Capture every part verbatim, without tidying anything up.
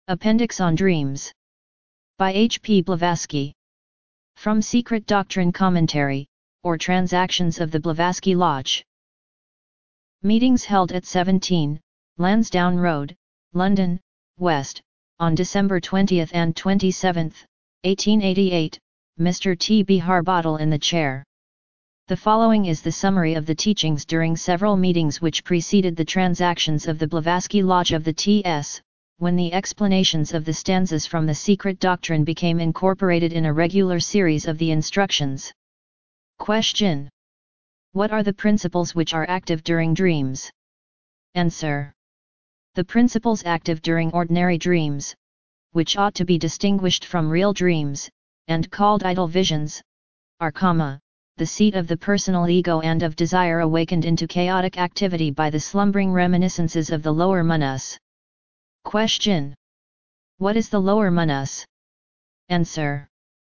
Appendix on Dreams. By H P Blavatsky. From Secret Doctrine Commentary, or Transactions of the Blavatsky Lodge. Meetings held at seventeen, Lansdowne Road, London, West, on December twentieth and twenty-seventh, eighteen eighty-eight, Mister T B Harbottle in the chair. The following is the summary of the teachings during several meetings which preceded the transactions of the Blavatsky Lodge of the T S, when the explanations of the stanzas from the Secret Doctrine became incorporated in a regular series of the instructions. Question: what are the principles which are active during dreams? Answer: the principles active during ordinary dreams, which ought to be distinguished from real dreams, and called idle visions, are comma, the seat of the personal ego and of desire awakened into chaotic activity by the slumbering reminiscences of the lower manas. Question: what is the lower manas? Answer: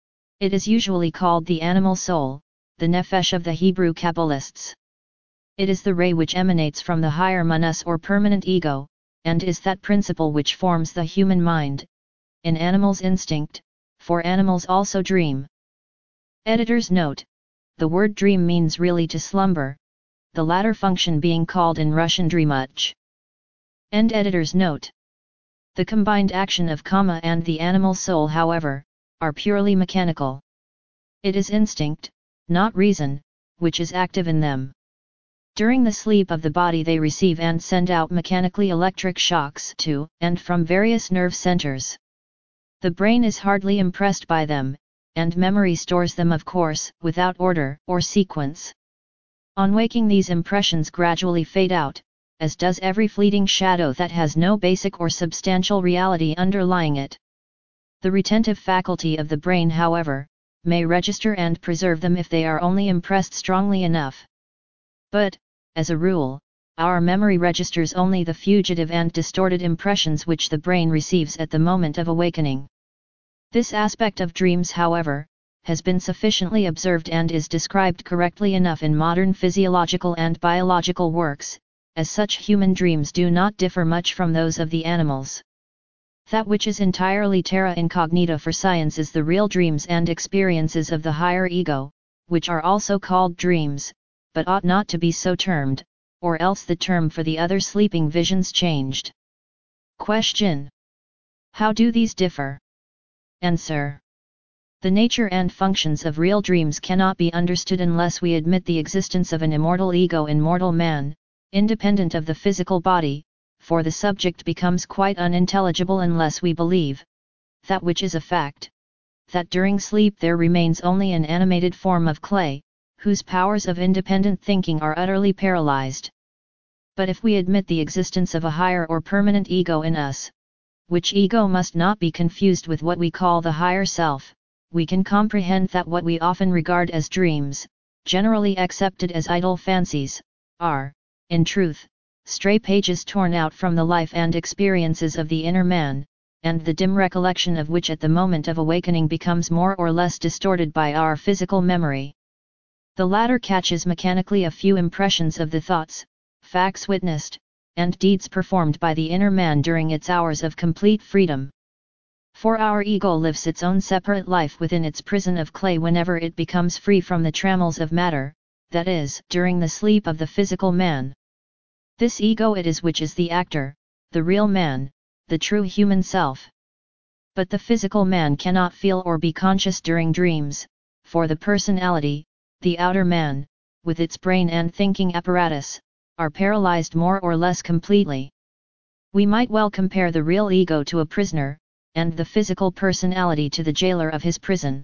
it is usually called the animal soul, the nephesh of the Hebrew Kabbalists. It is the ray which emanates from the higher manas or permanent ego, and is that principle which forms the human mind. In animals instinct, for animals also dream. Editor's note: the word dream means really to slumber, the latter function being called in Russian dreamuch. End editor's note. The combined action of karma and the animal soul, however, are purely mechanical. It is instinct, not reason, which is active in them. During the sleep of the body they receive and send out mechanically electric shocks to and from various nerve centers. The brain is hardly impressed by them, and memory stores them, of course, without order or sequence. On waking, these impressions gradually fade out, as does every fleeting shadow that has no basic or substantial reality underlying it. The retentive faculty of the brain, however, may register and preserve them if they are only impressed strongly enough. But, as a rule, our memory registers only the fugitive and distorted impressions which the brain receives at the moment of awakening. This aspect of dreams, however, has been sufficiently observed and is described correctly enough in modern physiological and biological works. As such, human dreams do not differ much from those of the animals. That which is entirely terra incognita for science is the real dreams and experiences of the higher ego, which are also called dreams, but ought not to be so termed, or else the term for the other sleeping visions changed. Question: how do these differ? Answer: the nature and functions of real dreams cannot be understood unless we admit the existence of an immortal ego in mortal man, independent of the physical body, for the subject becomes quite unintelligible unless we believe that which is a fact, that during sleep there remains only an animated form of clay, whose powers of independent thinking are utterly paralyzed. But if we admit the existence of a higher or permanent ego in us, which ego must not be confused with what we call the higher self, we can comprehend that what we often regard as dreams, generally accepted as idle fancies, are, in truth, stray pages torn out from the life and experiences of the inner man, and the dim recollection of which at the moment of awakening becomes more or less distorted by our physical memory. The latter catches mechanically a few impressions of the thoughts, facts witnessed, and deeds performed by the inner man during its hours of complete freedom. For our ego lives its own separate life within its prison of clay whenever it becomes free from the trammels of matter, that is, during the sleep of the physical man. This ego it is which is the actor, the real man, the true human self. But the physical man cannot feel or be conscious during dreams, for the personality, the outer man, with its brain and thinking apparatus, are paralyzed more or less completely. We might well compare the real ego to a prisoner, and the physical personality to the jailer of his prison.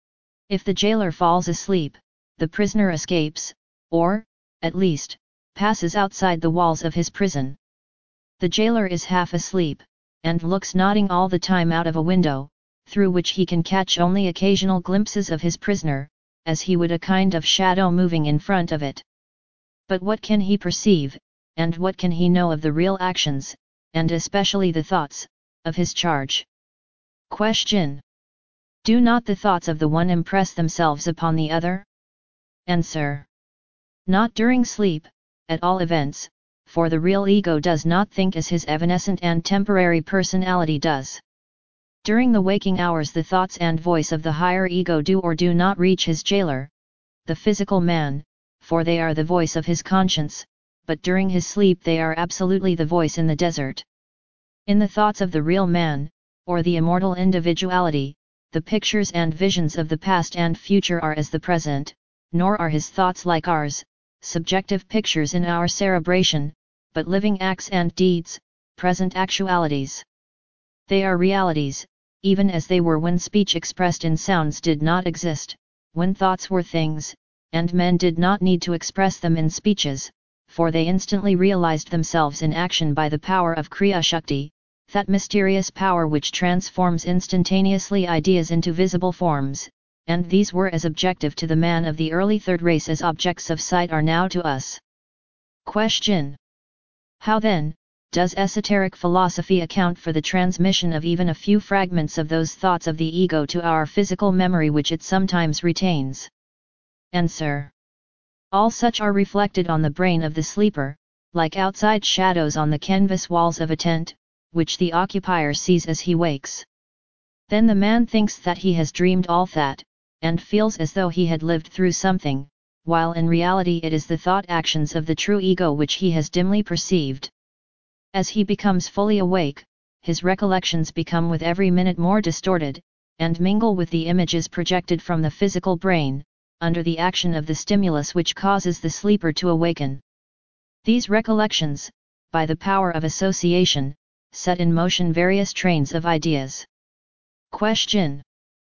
If the jailer falls asleep, the prisoner escapes, or, at least, passes outside the walls of his prison. The jailer is half asleep, and looks nodding all the time out of a window, through which he can catch only occasional glimpses of his prisoner, as he would a kind of shadow moving in front of it. But what can he perceive, and what can he know of the real actions, and especially the thoughts, of his charge? Question: do not the thoughts of the one impress themselves upon the other? Answer: not during sleep, at all events, for the real ego does not think as his evanescent and temporary personality does. During the waking hours the thoughts and voice of the higher ego do or do not reach his jailer, the physical man, for they are the voice of his conscience, but during his sleep they are absolutely the voice in the desert. In the thoughts of the real man, or the immortal individuality, the pictures and visions of the past and future are as the present, nor are his thoughts like ours, subjective pictures in our cerebration, but living acts and deeds, present actualities. They are realities, even as they were when speech expressed in sounds did not exist, when thoughts were things, and men did not need to express them in speeches, for they instantly realized themselves in action by the power of Kriya Shakti, that mysterious power which transforms instantaneously ideas into visible forms, and these were as objective to the man of the early third race as objects of sight are now to us. Question. How then, does esoteric philosophy account for the transmission of even a few fragments of those thoughts of the ego to our physical memory which it sometimes retains? Answer. All such are reflected on the brain of the sleeper, like outside shadows on the canvas walls of a tent, which the occupier sees as he wakes. Then the man thinks that he has dreamed all that, and feels as though he had lived through something, while in reality it is the thought actions of the true ego which he has dimly perceived. As he becomes fully awake, his recollections become with every minute more distorted, and mingle with the images projected from the physical brain, under the action of the stimulus which causes the sleeper to awaken. These recollections, by the power of association, set in motion various trains of ideas. Question.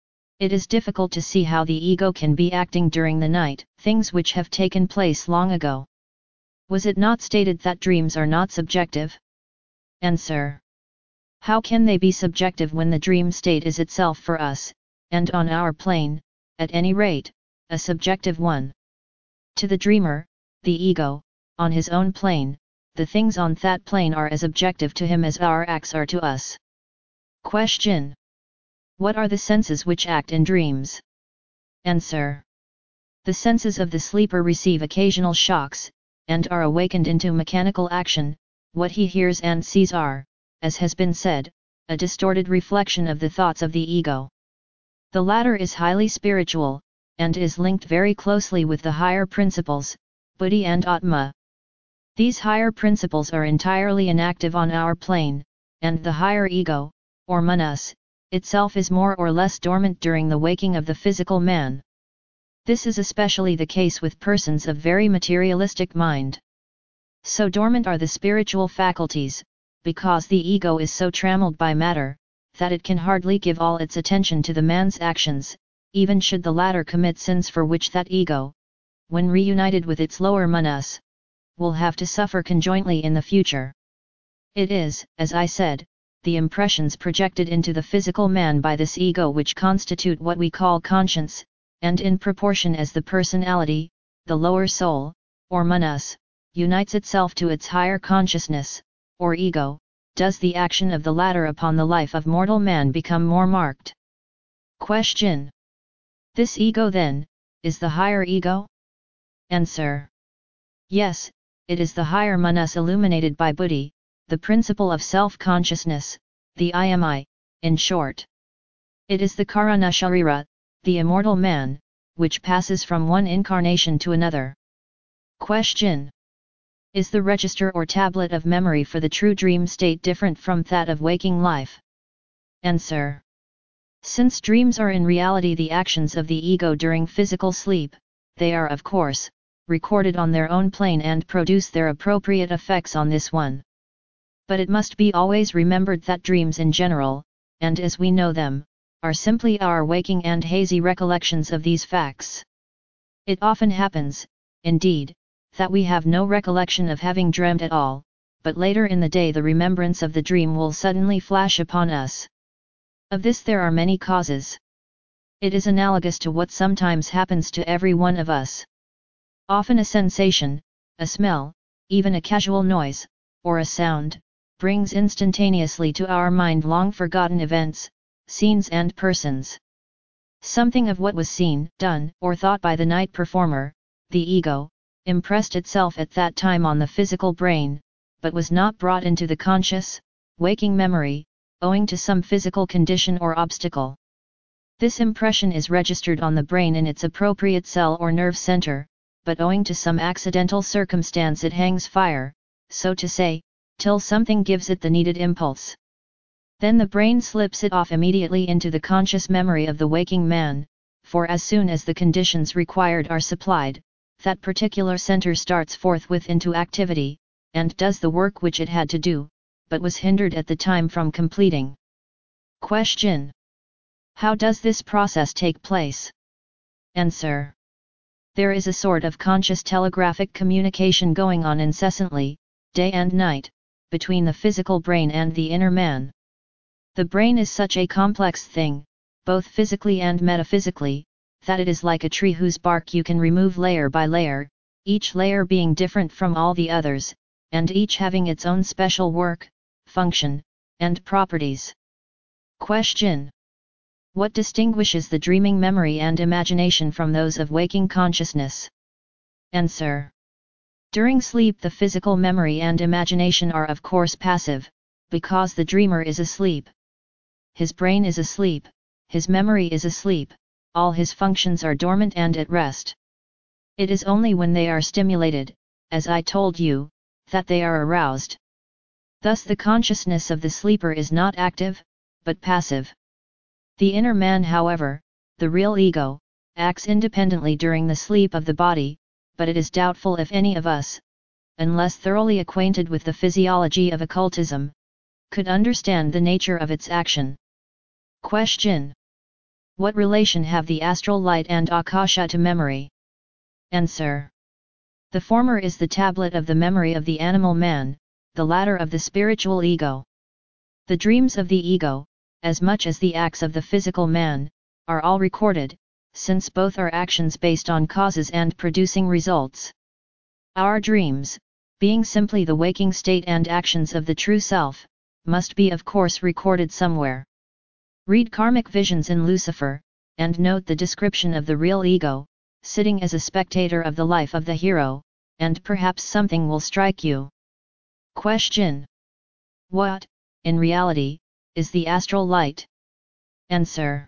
It is difficult to see how the ego can be acting during the night, things which have taken place long ago. Was it not stated that dreams are not subjective? Answer. How can they be subjective when the dream state is itself for us, and on our plane, at any rate, a subjective one? To the dreamer, the ego, on his own plane, the things on that plane are as objective to him as our acts are to us. Question. What are the senses which act in dreams? Answer. The senses of the sleeper receive occasional shocks, and are awakened into mechanical action. What he hears and sees are, as has been said, a distorted reflection of the thoughts of the ego. The latter is highly spiritual, and is linked very closely with the higher principles, Buddhi and Atma. These higher principles are entirely inactive on our plane, and the higher ego, or manas, itself is more or less dormant during the waking of the physical man. This is especially the case with persons of very materialistic mind. So dormant are the spiritual faculties, because the ego is so trammeled by matter, that it can hardly give all its attention to the man's actions, even should the latter commit sins for which that ego, when reunited with its lower manas, will have to suffer conjointly in the future. It is, as I said, the impressions projected into the physical man by this ego which constitute what we call conscience, and in proportion as the personality, the lower soul, or manas, unites itself to its higher consciousness, or ego, does the action of the latter upon the life of mortal man become more marked. Question. This ego then, is the higher ego? Answer. Yes, it is the higher manas illuminated by buddhi, the principle of self-consciousness, the I am I, in short. It is the karana sharira, the immortal man, which passes from one incarnation to another. Question. Is the register or tablet of memory for the true dream state different from that of waking life? Answer. Since dreams are in reality the actions of the ego during physical sleep, they are of course, recorded on their own plane and produce their appropriate effects on this one. But it must be always remembered that dreams in general, and as we know them, are simply our waking and hazy recollections of these facts. It often happens, indeed, that we have no recollection of having dreamt at all, but later in the day the remembrance of the dream will suddenly flash upon us. Of this there are many causes. It is analogous to what sometimes happens to every one of us. Often a sensation, a smell, even a casual noise, or a sound, brings instantaneously to our mind long forgotten events, scenes and persons. Something of what was seen, done, or thought by the night performer, the ego, impressed itself at that time on the physical brain, but was not brought into the conscious, waking memory, owing to some physical condition or obstacle. This impression is registered on the brain in its appropriate cell or nerve center, but owing to some accidental circumstance it hangs fire, so to say, till something gives it the needed impulse. Then the brain slips it off immediately into the conscious memory of the waking man, for as soon as the conditions required are supplied, that particular center starts forthwith into activity, and does the work which it had to do, but was hindered at the time from completing. Question. How does this process take place? Answer. There is a sort of conscious telegraphic communication going on incessantly, day and night, between the physical brain and the inner man. The brain is such a complex thing, both physically and metaphysically, that it is like a tree whose bark you can remove layer by layer, each layer being different from all the others, and each having its own special work, function, and properties. Question. What distinguishes the dreaming memory and imagination from those of waking consciousness? Answer. During sleep the physical memory and imagination are of course passive, because the dreamer is asleep. His brain is asleep, his memory is asleep, all his functions are dormant and at rest. It is only when they are stimulated, as I told you, that they are aroused. Thus the consciousness of the sleeper is not active, but passive. The inner man, however, the real ego, acts independently during the sleep of the body, but it is doubtful if any of us, unless thoroughly acquainted with the physiology of occultism, could understand the nature of its action. Question. What relation have the astral light and akasha to memory? Answer. The former is the tablet of the memory of the animal man, the latter of the spiritual ego. The dreams of the ego, as much as the acts of the physical man, are all recorded, since both are actions based on causes and producing results. Our dreams, being simply the waking state and actions of the true self, must be of course recorded somewhere. Read Karmic Visions in Lucifer, and note the description of the real ego, sitting as a spectator of the life of the hero, and perhaps something will strike you. Question. What, in reality, is the astral light? Answer.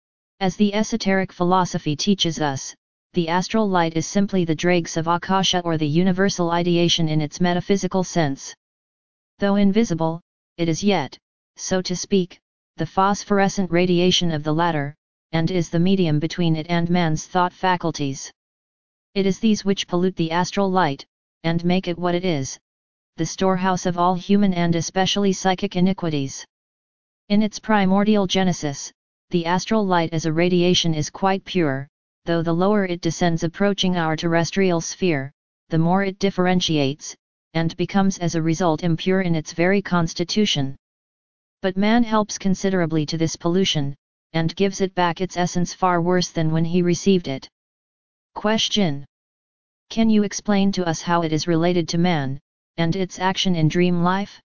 As the esoteric philosophy teaches us, the astral light is simply the dregs of akasha or the universal ideation in its metaphysical sense. Though invisible, it is yet, so to speak, the phosphorescent radiation of the latter, and is the medium between it and man's thought faculties. It is these which pollute the astral light, and make it what it is, the storehouse of all human and especially psychic iniquities. In its primordial genesis, the astral light as a radiation is quite pure, though the lower it descends approaching our terrestrial sphere, the more it differentiates, and becomes as a result impure in its very constitution. But man helps considerably to this pollution, and gives it back its essence far worse than when he received it. Question. Can you explain to us how it is related to man, and its action in dream life?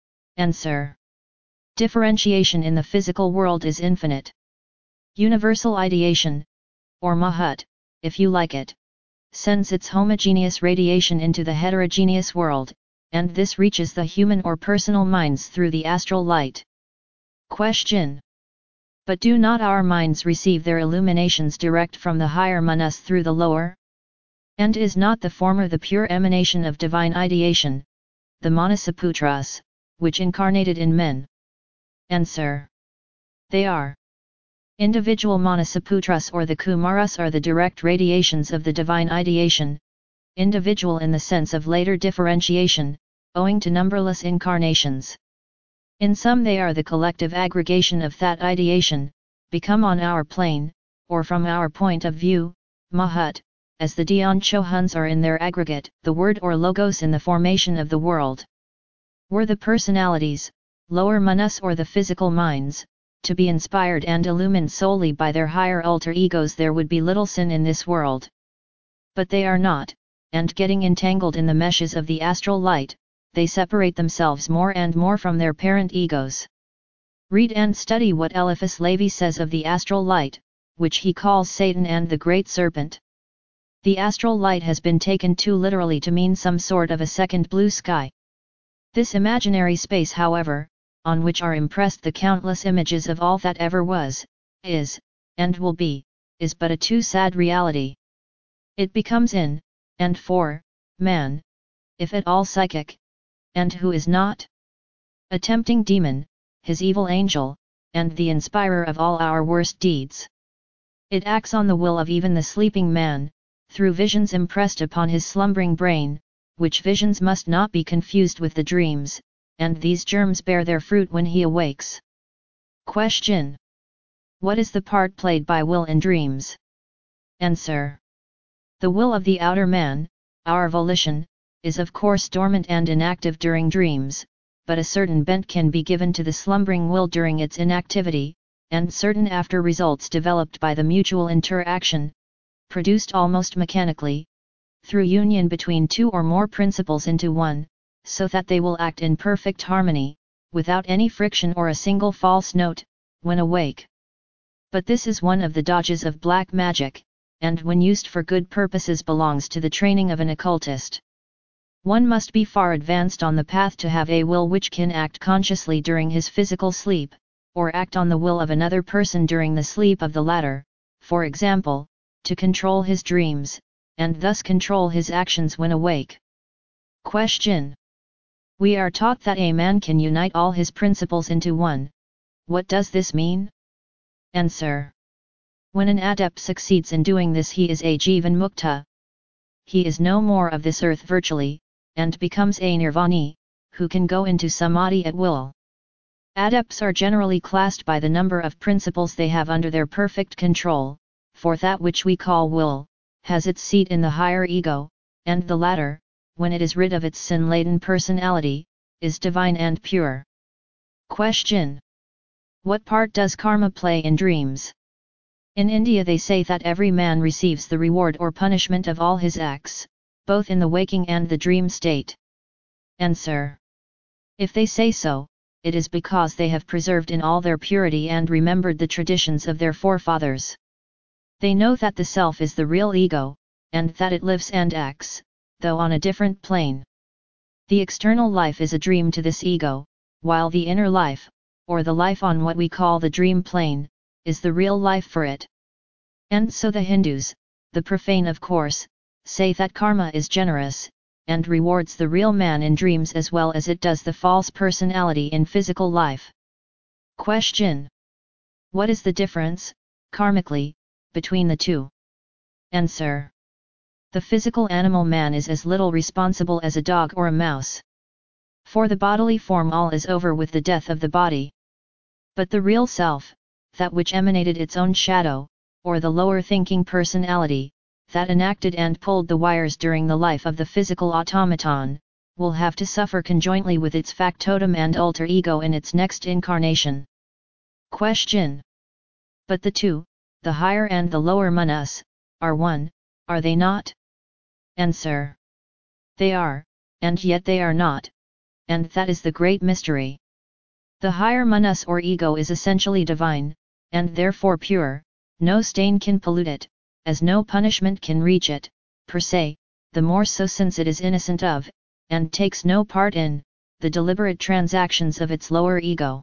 Answer. Differentiation in the physical world is infinite. Universal ideation, or Mahut, if you like it, sends its homogeneous radiation into the heterogeneous world, and this reaches the human or personal minds through the astral light. Question. But do not our minds receive their illuminations direct from the higher manas through the lower? And is not the former the pure emanation of divine ideation, the Manasaputras, which incarnated in men? Answer. They are. Individual Manasaputras or the Kumaras are the direct radiations of the divine ideation, individual in the sense of later differentiation, owing to numberless incarnations. In some they are the collective aggregation of that ideation, become on our plane, or from our point of view, Mahut, as the Dhyan Chohuns are in their aggregate, the word or logos in the formation of the world. Were the personalities, lower manas or the physical minds, to be inspired and illumined solely by their higher alter egos, there would be little sin in this world. But they are not, and getting entangled in the meshes of the astral light, they separate themselves more and more from their parent egos. Read and study what Eliphas Levi says of the astral light, which he calls Satan and the great serpent. The astral light has been taken too literally to mean some sort of a second blue sky. This imaginary space, however, on which are impressed the countless images of all that ever was, is, and will be, is but a too sad reality. It becomes in, and for, man, if at all psychic, and who is not? A tempting demon, his evil angel, and the inspirer of all our worst deeds. It acts on the will of even the sleeping man, through visions impressed upon his slumbering brain, which visions must not be confused with the dreams, and these germs bear their fruit when he awakes. Question. What is the part played by will in dreams? Answer. The will of the outer man, our volition, is of course dormant and inactive during dreams, but a certain bent can be given to the slumbering will during its inactivity, and certain after results developed by the mutual interaction, produced almost mechanically, through union between two or more principles into one, so that they will act in perfect harmony, without any friction or a single false note, when awake. But this is one of the dodges of black magic, and when used for good purposes belongs to the training of an occultist. One must be far advanced on the path to have a will which can act consciously during his physical sleep, or act on the will of another person during the sleep of the latter, for example, to control his dreams, and thus control his actions when awake. Question. We are taught that a man can unite all his principles into one. What does this mean? Answer. When an adept succeeds in doing this, he is a Jivan Mukta. He is no more of this earth virtually, and becomes a Nirvani, who can go into Samadhi at will. Adepts are generally classed by the number of principles they have under their perfect control, for that which we call will, has its seat in the higher ego, and the latter, when it is rid of its sin-laden personality, is divine and pure. Question. What part does karma play in dreams? In India they say that every man receives the reward or punishment of all his acts, both in the waking and the dream state. Answer. If they say so, it is because they have preserved in all their purity and remembered the traditions of their forefathers. They know that the self is the real ego, and that it lives and acts, though on a different plane. The external life is a dream to this ego, while the inner life, or the life on what we call the dream plane, is the real life for it. And so the Hindus, the profane of course, say that karma is generous, and rewards the real man in dreams as well as it does the false personality in physical life. Question. What is the difference, karmically, between the two? Answer. The physical animal man is as little responsible as a dog or a mouse. For the bodily form all is over with the death of the body. But the real self, that which emanated its own shadow, or the lower thinking personality, that enacted and pulled the wires during the life of the physical automaton, will have to suffer conjointly with its factotum and alter ego in its next incarnation. Question. But the two, the higher and the lower manas, are one, are they not? Answer. They are, and yet they are not, and that is the great mystery. The higher manas or ego is essentially divine, and therefore pure, no stain can pollute it, as no punishment can reach it, per se, the more so since it is innocent of, and takes no part in, the deliberate transactions of its lower ego.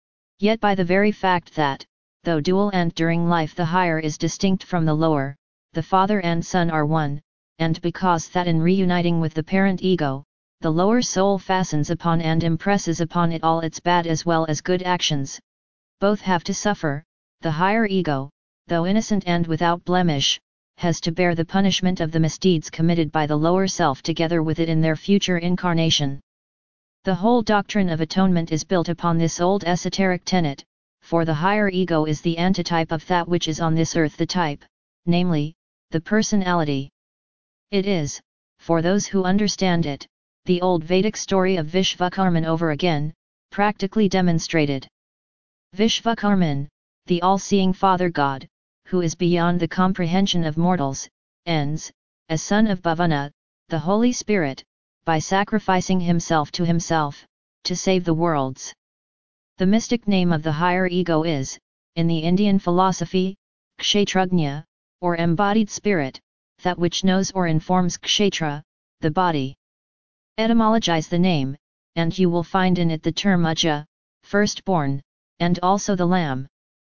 Yet by the very fact that, though dual and during life the higher is distinct from the lower, the father and son are one, and because that in reuniting with the parent ego, the lower soul fastens upon and impresses upon it all its bad as well as good actions, both have to suffer. The higher ego, though innocent and without blemish, has to bear the punishment of the misdeeds committed by the lower self together with it in their future incarnation. The whole doctrine of atonement is built upon this old esoteric tenet, for the higher ego is the antitype of that which is on this earth the type, namely, the personality. It is, for those who understand it, the old Vedic story of Vishvakarman over again, practically demonstrated. Vishvakarman, the all-seeing Father God, who is beyond the comprehension of mortals, ends, as son of Bhavana, the Holy Spirit, by sacrificing himself to himself, to save the worlds. The mystic name of the higher ego is, in the Indian philosophy, Kshetrajna, or embodied spirit, that which knows or informs Kshetra, the body. Etymologize the name, and you will find in it the term Aja, firstborn, and also the lamb.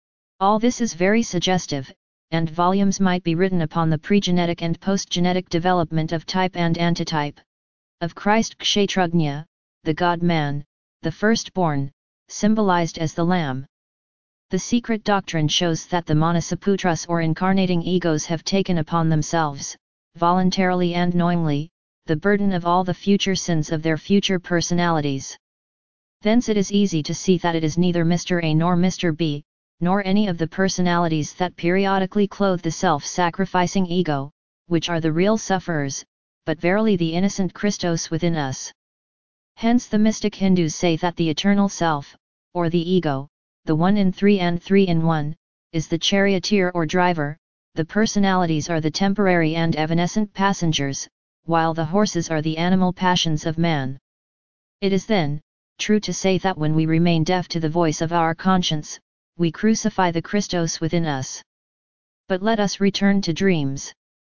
All this is very suggestive, and volumes might be written upon the pregenetic and postgenetic development of type and antitype. Of Christ Kshatrugnya, the God-man, the firstborn, symbolized as the lamb. The secret doctrine shows that the Manasaputras or incarnating egos have taken upon themselves, voluntarily and knowingly, the burden of all the future sins of their future personalities. Thence it is easy to see that it is neither Mister A nor Mister B, nor any of the personalities that periodically clothe the self-sacrificing ego, which are the real sufferers, but verily the innocent Christos within us. Hence the mystic Hindus say that the eternal self, or the ego, the one in three and three in one, is the charioteer or driver, the personalities are the temporary and evanescent passengers, while the horses are the animal passions of man. It is then true to say that when we remain deaf to the voice of our conscience, we crucify the Christos within us. But let us return to dreams.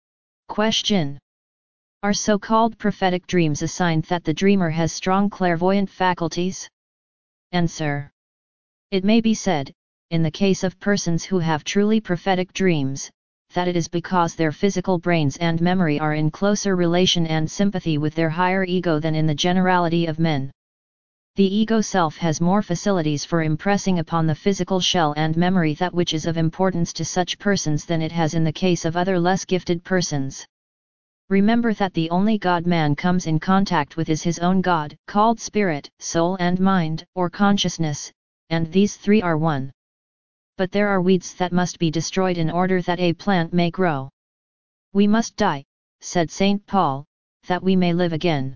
Question. Are so-called prophetic dreams a sign that the dreamer has strong clairvoyant faculties? Answer. It may be said, in the case of persons who have truly prophetic dreams, that it is because their physical brains and memory are in closer relation and sympathy with their higher ego than in the generality of men. The ego self has more facilities for impressing upon the physical shell and memory that which is of importance to such persons than it has in the case of other less gifted persons. Remember that the only God man comes in contact with is his own God, called spirit, soul and mind, or consciousness, and these three are one. But there are weeds that must be destroyed in order that a plant may grow. We must die, said Saint Paul, that we may live again.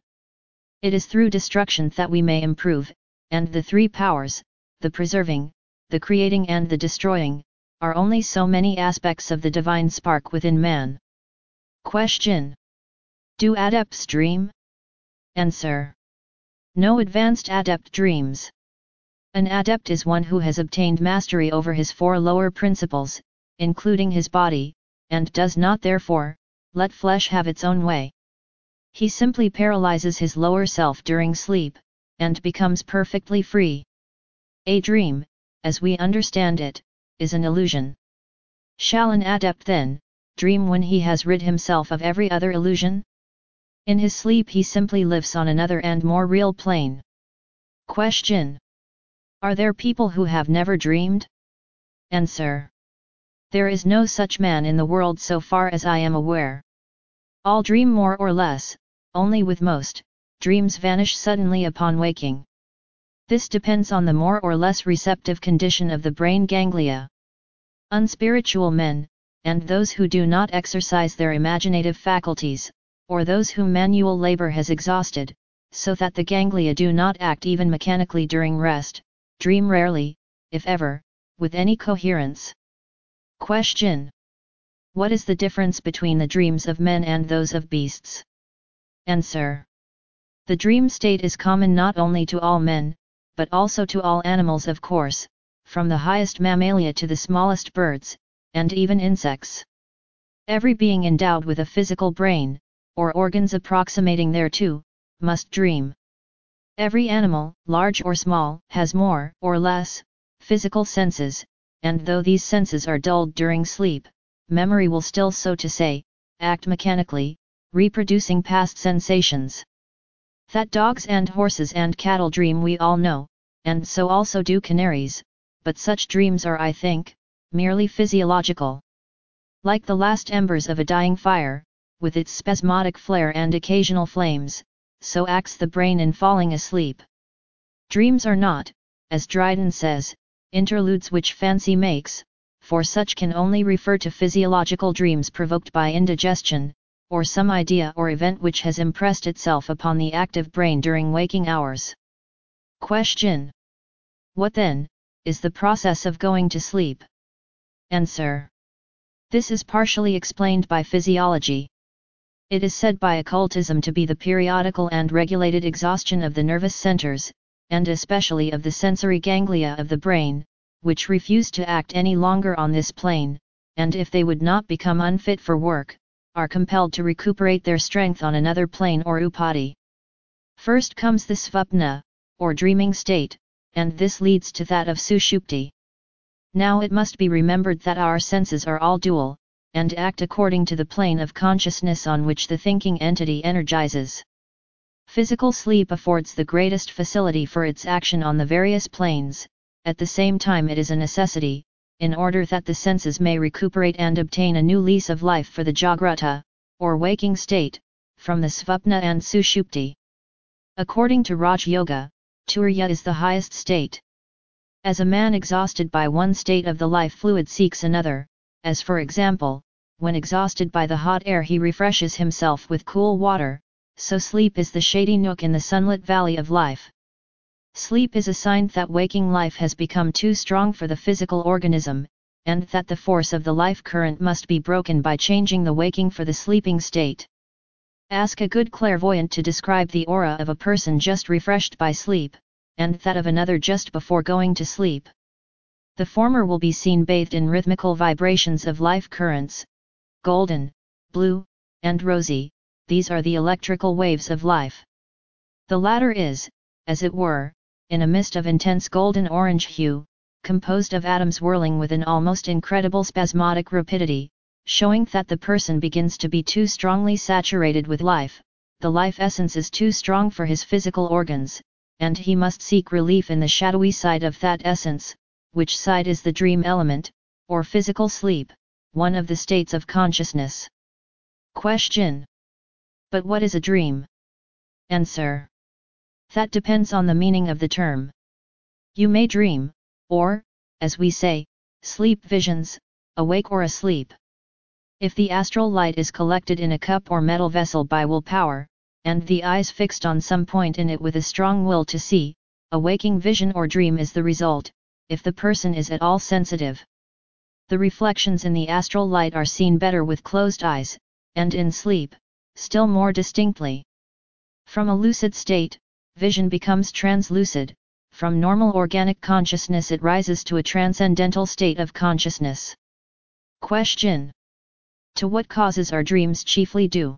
It is through destruction that we may improve, and the three powers, the preserving, the creating and the destroying, are only so many aspects of the divine spark within man. Question. Do adepts dream? Answer. No advanced adept dreams. An adept is one who has obtained mastery over his four lower principles, including his body, and does not therefore let flesh have its own way. He simply paralyzes his lower self during sleep, and becomes perfectly free. A dream, as we understand it, is an illusion. Shall an adept then dream when he has rid himself of every other illusion? In his sleep he simply lives on another and more real plane. Question. Are there people who have never dreamed? Answer. There is no such man in the world so far as I am aware. All dream more or less, only with most, dreams vanish suddenly upon waking. This depends on the more or less receptive condition of the brain ganglia. Unspiritual men, and those who do not exercise their imaginative faculties, or those whom manual labor has exhausted, so that the ganglia do not act even mechanically during rest, dream rarely, if ever, with any coherence. Question. What is the difference between the dreams of men and those of beasts? Answer. The dream state is common not only to all men, but also to all animals of course, from the highest mammalia to the smallest birds, and even insects. Every being endowed with a physical brain, or organs approximating thereto, must dream. Every animal, large or small, has more or less physical senses, and though these senses are dulled during sleep, memory will still, so to say, act mechanically, reproducing past sensations. That dogs and horses and cattle dream we all know, and so also do canaries, but such dreams are, I think, merely physiological. Like the last embers of a dying fire, with its spasmodic flare and occasional flames, so acts the brain in falling asleep. Dreams are not, as Dryden says, interludes which fancy makes, for such can only refer to physiological dreams provoked by indigestion, or some idea or event which has impressed itself upon the active brain during waking hours. Question. What then is the process of going to sleep? Answer. This is partially explained by physiology. It is said by occultism to be the periodical and regulated exhaustion of the nervous centers, and especially of the sensory ganglia of the brain, which refuse to act any longer on this plane, and if they would not become unfit for work, are compelled to recuperate their strength on another plane or upadi. First comes the svapna, or dreaming state, and this leads to that of Sushupti. Now it must be remembered that our senses are all dual, and act according to the plane of consciousness on which the thinking entity energizes. Physical sleep affords the greatest facility for its action on the various planes, at the same time it is a necessity, in order that the senses may recuperate and obtain a new lease of life for the Jagrata, or waking state, from the Svapna and Sushupti. According to Raj Yoga, Turiya is the highest state. As a man exhausted by one state of the life fluid seeks another, as for example, when exhausted by the hot air he refreshes himself with cool water, so sleep is the shady nook in the sunlit valley of life. Sleep is a sign that waking life has become too strong for the physical organism, and that the force of the life current must be broken by changing the waking for the sleeping state. Ask a good clairvoyant to describe the aura of a person just refreshed by sleep, and that of another just before going to sleep. The former will be seen bathed in rhythmical vibrations of life currents, golden, blue, and rosy. These are the electrical waves of life. The latter is, as it were, in a mist of intense golden orange hue, composed of atoms whirling with an almost incredible spasmodic rapidity, showing that the person begins to be too strongly saturated with life, the life essence is too strong for his physical organs, and he must seek relief in the shadowy side of that essence, which side is the dream element, or physical sleep, one of the states of consciousness. Question. But what is a dream? Answer. That depends on the meaning of the term. You may dream, or, as we say, sleep visions, awake or asleep. If the astral light is collected in a cup or metal vessel by willpower, and the eyes fixed on some point in it with a strong will to see, a waking vision or dream is the result, if the person is at all sensitive. The reflections in the astral light are seen better with closed eyes, and in sleep, still more distinctly. From a lucid state, vision becomes translucid, from normal organic consciousness it rises to a transcendental state of consciousness. Question. To what causes are dreams chiefly due?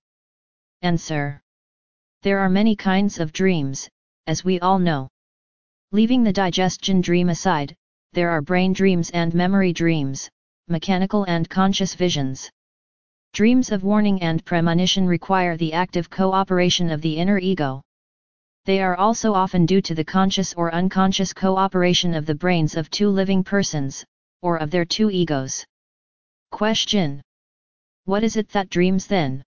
Answer. There are many kinds of dreams, as we all know. Leaving the digestion dream aside, there are brain dreams and memory dreams, mechanical and conscious visions. Dreams of warning and premonition require the active cooperation of the inner ego. They are also often due to the conscious or unconscious cooperation of the brains of two living persons, or of their two egos. Question. What is it that dreams then?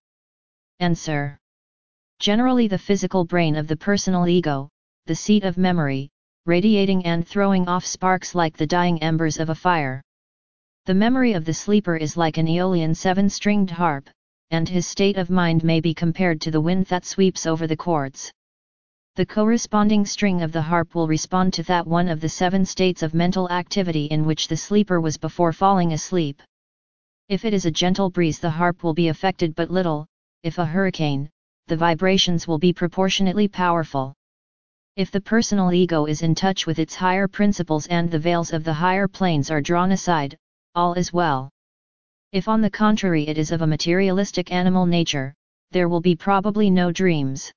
Answer. Generally the physical brain of the personal ego, the seat of memory, radiating and throwing off sparks like the dying embers of a fire. The memory of the sleeper is like an Aeolian seven-stringed harp, and his state of mind may be compared to the wind that sweeps over the chords. The corresponding string of the harp will respond to that one of the seven states of mental activity in which the sleeper was before falling asleep. If it is a gentle breeze, the harp will be affected but little; if a hurricane, the vibrations will be proportionately powerful. If the personal ego is in touch with its higher principles and the veils of the higher planes are drawn aside, all is well. If on the contrary it is of a materialistic animal nature, there will be probably no dreams.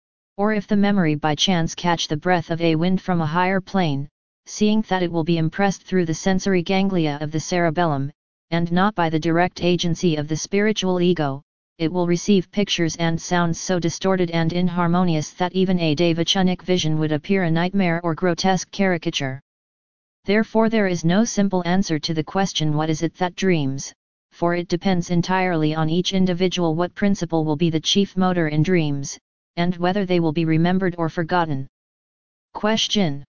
Or if the memory by chance catch the breath of a wind from a higher plane, seeing that it will be impressed through the sensory ganglia of the cerebellum, and not by the direct agency of the spiritual ego, it will receive pictures and sounds so distorted and inharmonious that even a devachanic vision would appear a nightmare or grotesque caricature. Therefore there is no simple answer to the question what is it that dreams, for it depends entirely on each individual what principle will be the chief motor in dreams, and whether they will be remembered or forgotten. Question.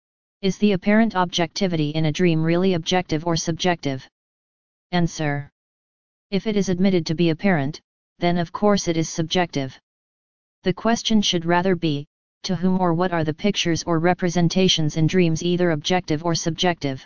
Is the apparent objectivity in a dream really objective or subjective? Answer. If it is admitted to be apparent, then of course it is subjective. The question should rather be, to whom or what are the pictures or representations in dreams either objective or subjective?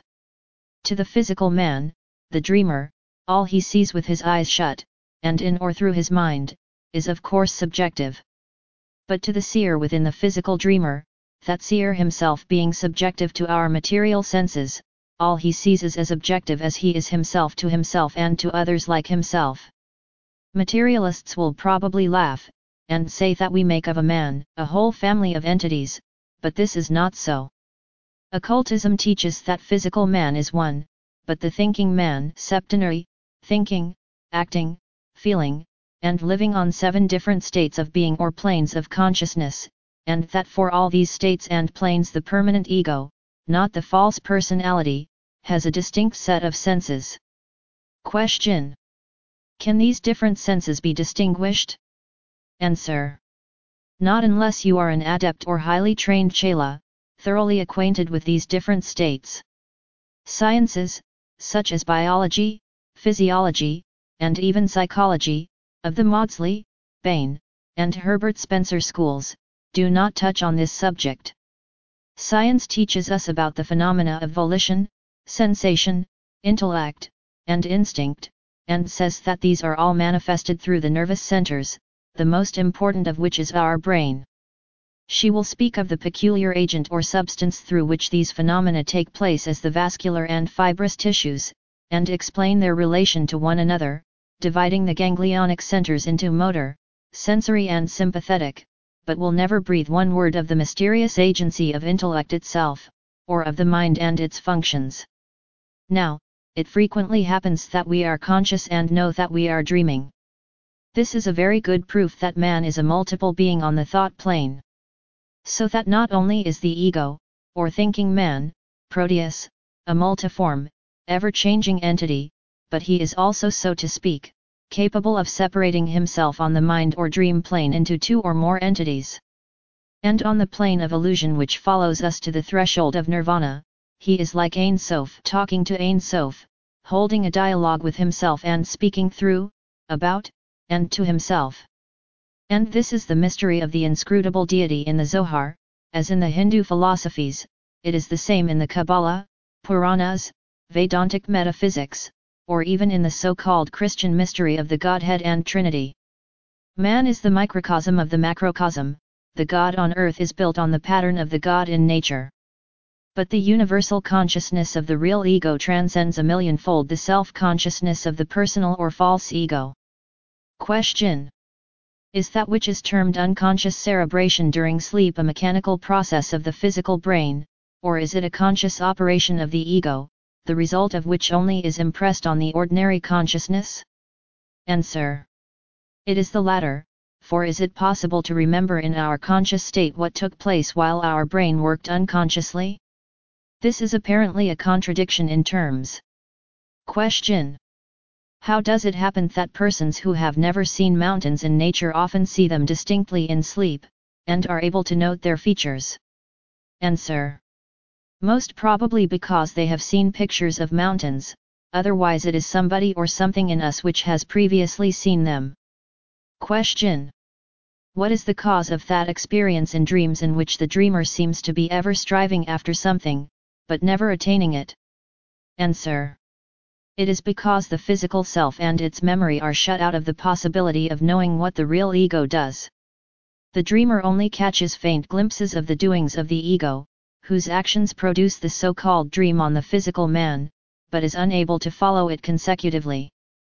To the physical man, the dreamer, all he sees with his eyes shut, and in or through his mind, is of course subjective. But to the seer within the physical dreamer, that seer himself being subjective to our material senses, all he sees is as objective as he is himself to himself and to others like himself. Materialists will probably laugh, and say that we make of a man a whole family of entities, but this is not so. Occultism teaches that physical man is one, but the thinking man septenary, thinking, acting, feeling, and living on seven different states of being or planes of consciousness, and that for all these states and planes the permanent ego, not the false personality, has a distinct set of senses. Question. Can these different senses be distinguished? Answer. Not unless you are an adept or highly trained chela, thoroughly acquainted with these different states. Sciences, such as biology, physiology, and even psychology, of the Maudsley, Bain, and Herbert Spencer schools, do not touch on this subject. Science teaches us about the phenomena of volition, sensation, intellect, and instinct, and says that these are all manifested through the nervous centers, the most important of which is our brain. She will speak of the peculiar agent or substance through which these phenomena take place as the vascular and fibrous tissues, and explain their relation to one another, dividing the ganglionic centers into motor, sensory and sympathetic, but will never breathe one word of the mysterious agency of intellect itself, or of the mind and its functions. Now, it frequently happens that we are conscious and know that we are dreaming. This is a very good proof that man is a multiple being on the thought plane. So that not only is the ego, or thinking man, Proteus, a multiform, ever-changing entity, but he is also, so to speak, capable of separating himself on the mind or dream plane into two or more entities. And on the plane of illusion which follows us to the threshold of nirvana, he is like Ein Sof talking to Ein Sof, holding a dialogue with himself and speaking through, about, and to himself. And this is the mystery of the inscrutable deity in the Zohar, as in the Hindu philosophies, it is the same in the Kabbalah, Puranas, Vedantic metaphysics, or even in the so-called Christian mystery of the Godhead and Trinity. Man is the microcosm of the macrocosm, the God on earth is built on the pattern of the God in nature. But the universal consciousness of the real ego transcends a millionfold the self-consciousness of the personal or false ego. Question. Is that which is termed unconscious cerebration during sleep a mechanical process of the physical brain, or is it a conscious operation of the ego, the result of which only is impressed on the ordinary consciousness? Answer. It is the latter, for is it possible to remember in our conscious state what took place while our brain worked unconsciously? This is apparently a contradiction in terms. Question. How does it happen that persons who have never seen mountains in nature often see them distinctly in sleep, and are able to note their features? Answer. Most probably because they have seen pictures of mountains, otherwise it is somebody or something in us which has previously seen them. Question. What is the cause of that experience in dreams in which the dreamer seems to be ever striving after something, but never attaining it? Answer. It is because the physical self and its memory are shut out of the possibility of knowing what the real ego does. The dreamer only catches faint glimpses of the doings of the ego, whose actions produce the so-called dream on the physical man, but is unable to follow it consecutively.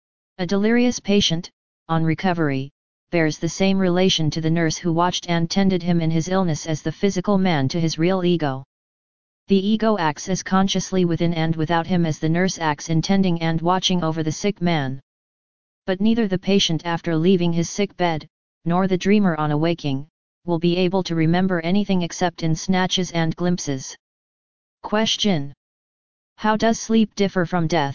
A delirious patient, on recovery, bears the same relation to the nurse who watched and tended him in his illness as the physical man to his real ego. The ego acts as consciously within and without him as the nurse acts in tending and watching over the sick man. But neither the patient after leaving his sick bed, nor the dreamer on awaking, will be able to remember anything except in snatches and glimpses. Question. How does sleep differ from death?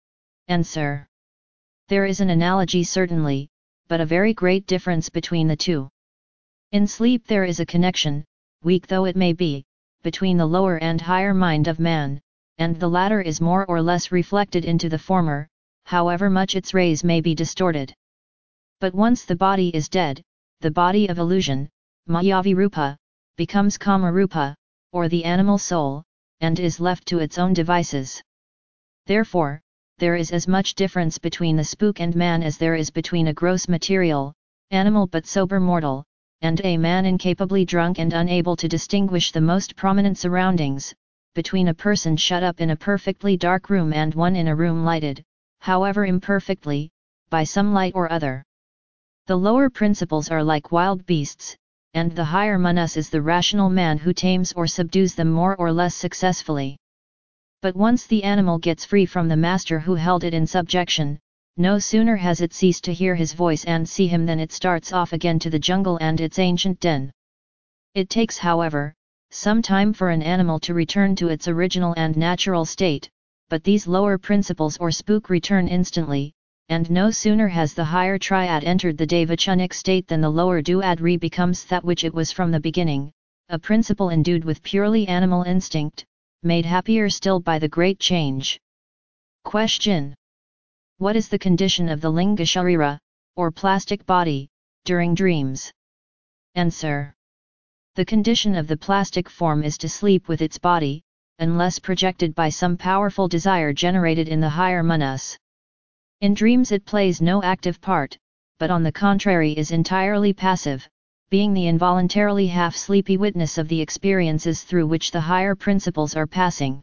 Answer. There is an analogy certainly, but a very great difference between the two. In sleep there is a connection, weak though it may be, between the lower and higher mind of man, and the latter is more or less reflected into the former, however much its rays may be distorted. But once the body is dead, the body of illusion, Mayavirupa, becomes Kamarupa, or the animal soul, and is left to its own devices. Therefore, there is as much difference between the spook and man as there is between a gross material, animal but sober mortal, and a man incapably drunk and unable to distinguish the most prominent surroundings, between a person shut up in a perfectly dark room and one in a room lighted, however imperfectly, by some light or other. The lower principles are like wild beasts, and the higher Manas is the rational man who tames or subdues them more or less successfully. But once the animal gets free from the master who held it in subjection, no sooner has it ceased to hear his voice and see him than it starts off again to the jungle and its ancient den. It takes, however, some time for an animal to return to its original and natural state, but these lower principles or spook return instantly, and no sooner has the higher triad entered the devachanic state than the lower duad re-becomes that which it was from the beginning, a principle endued with purely animal instinct, made happier still by the great change. Question. What is the condition of the linga sharira, or plastic body, during dreams? Answer. The condition of the plastic form is to sleep with its body, unless projected by some powerful desire generated in the higher manas. In dreams it plays no active part, but on the contrary is entirely passive, being the involuntarily half-sleepy witness of the experiences through which the higher principles are passing.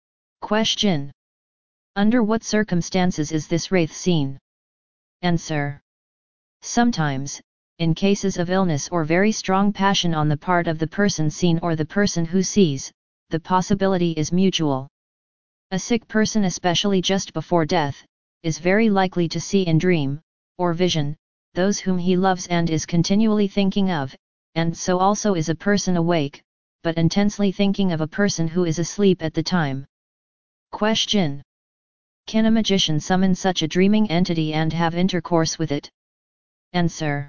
Question. Under what circumstances is this wraith seen? Answer. Sometimes, in cases of illness or very strong passion on the part of the person seen or the person who sees, the possibility is mutual. A sick person, especially just before death, is very likely to see in dream, or vision, those whom he loves and is continually thinking of, and so also is a person awake, but intensely thinking of a person who is asleep at the time. Question. Can a magician summon such a dreaming entity and have intercourse with it? Answer.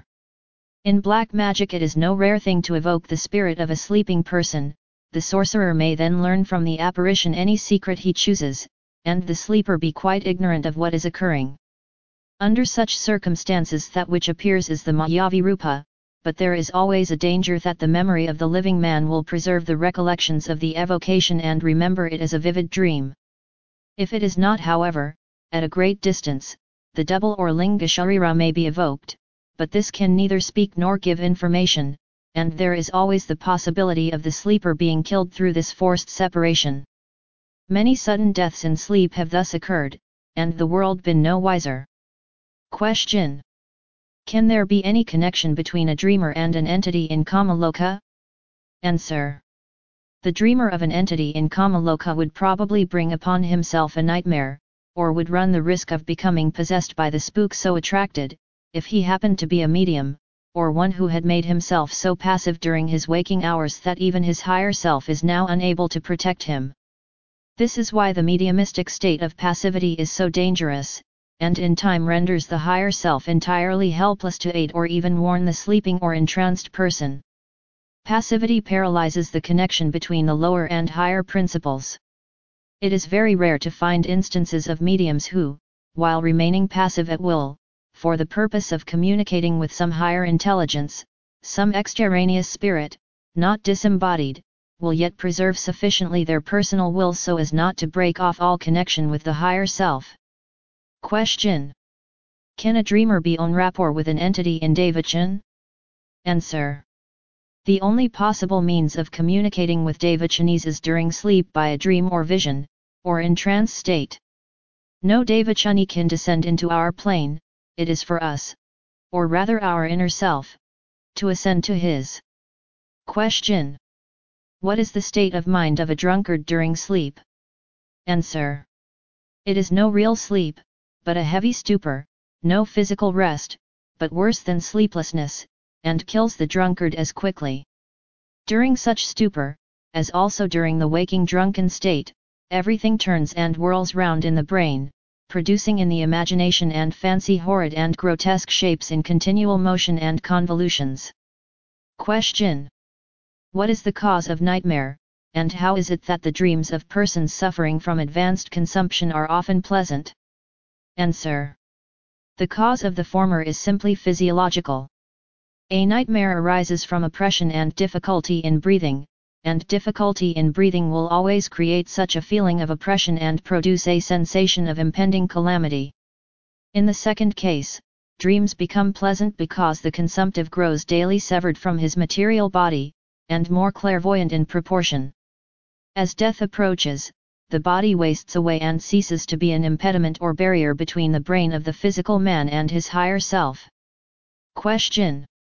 In black magic it is no rare thing to evoke the spirit of a sleeping person. The sorcerer may then learn from the apparition any secret he chooses, and the sleeper be quite ignorant of what is occurring. Under such circumstances that which appears is the Mayavirupa, but there is always a danger that the memory of the living man will preserve the recollections of the evocation and remember it as a vivid dream. If it is not, however, at a great distance, the double or linga sharira may be evoked, but this can neither speak nor give information, and there is always the possibility of the sleeper being killed through this forced separation. Many sudden deaths in sleep have thus occurred, and the world been no wiser. Question. Can there be any connection between a dreamer and an entity in Kamaloka? Answer. The dreamer of an entity in Kamaloka would probably bring upon himself a nightmare, or would run the risk of becoming possessed by the spook so attracted, if he happened to be a medium, or one who had made himself so passive during his waking hours that even his higher self is now unable to protect him. This is why the mediumistic state of passivity is so dangerous, and in time renders the higher self entirely helpless to aid or even warn the sleeping or entranced person. Passivity paralyzes the connection between the lower and higher principles. It is very rare to find instances of mediums who, while remaining passive at will, for the purpose of communicating with some higher intelligence, some extraneous spirit, not disembodied, will yet preserve sufficiently their personal will so as not to break off all connection with the higher self. Question. Can a dreamer be en rapport with an entity in Devachan? Answer. The only possible means of communicating with Devachanis is during sleep by a dream or vision, or in trance state. No Devachani can descend into our plane, it is for us, or rather our inner self, to ascend to his. Question. What is the state of mind of a drunkard during sleep? Answer. It is no real sleep, but a heavy stupor, no physical rest, but worse than sleeplessness, and kills the drunkard as quickly. During such stupor, as also during the waking drunken state, everything turns and whirls round in the brain, producing in the imagination and fancy horrid and grotesque shapes in continual motion and convolutions. Question. What is the cause of nightmare, and how is it that the dreams of persons suffering from advanced consumption are often pleasant? Answer. The cause of the former is simply physiological. A nightmare arises from oppression and difficulty in breathing, and difficulty in breathing will always create such a feeling of oppression and produce a sensation of impending calamity. In the second case, dreams become pleasant because the consumptive grows daily severed from his material body, and more clairvoyant in proportion. As death approaches, the body wastes away and ceases to be an impediment or barrier between the brain of the physical man and his higher self. Question.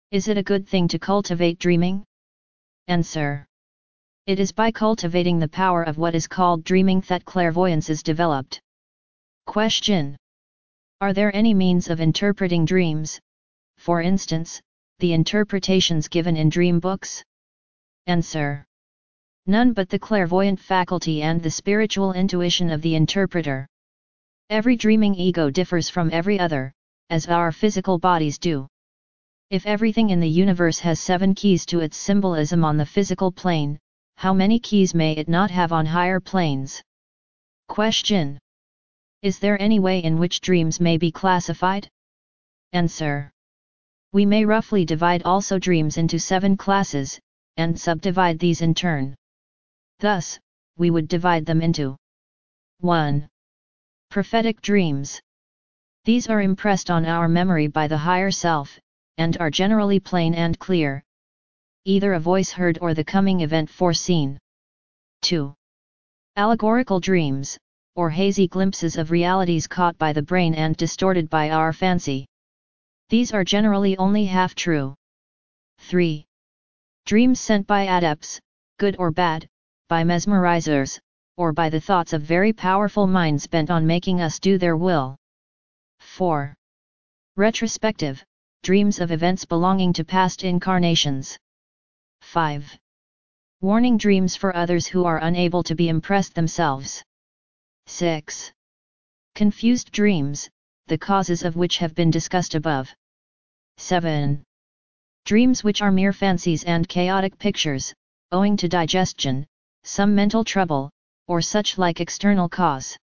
Is it a good thing to cultivate dreaming? Answer. It is by cultivating the power of what is called dreaming that clairvoyance is developed. Question. Are there any means of interpreting dreams, for instance, the interpretations given in dream books? Answer. None but the clairvoyant faculty and the spiritual intuition of the interpreter. Every dreaming ego differs from every other, as our physical bodies do. If everything in the universe has seven keys to its symbolism on the physical plane, how many keys may it not have on higher planes? Question. Is there any way in which dreams may be classified? Answer. We may roughly divide also dreams into seven classes, and subdivide these in turn. Thus, we would divide them into one. Prophetic dreams. These are impressed on our memory by the higher self, and are generally plain and clear, either a voice heard or the coming event foreseen. two. Allegorical dreams, or hazy glimpses of realities caught by the brain and distorted by our fancy. These are generally only half true. three. Dreams sent by adepts, good or bad, by mesmerizers, or by the thoughts of very powerful minds bent on making us do their will. four. Retrospective, dreams of events belonging to past incarnations. five. Warning dreams for others who are unable to be impressed themselves. six. Confused dreams, the causes of which have been discussed above. seven. Dreams which are mere fancies and chaotic pictures, owing to digestion, some mental trouble, or such like external cause.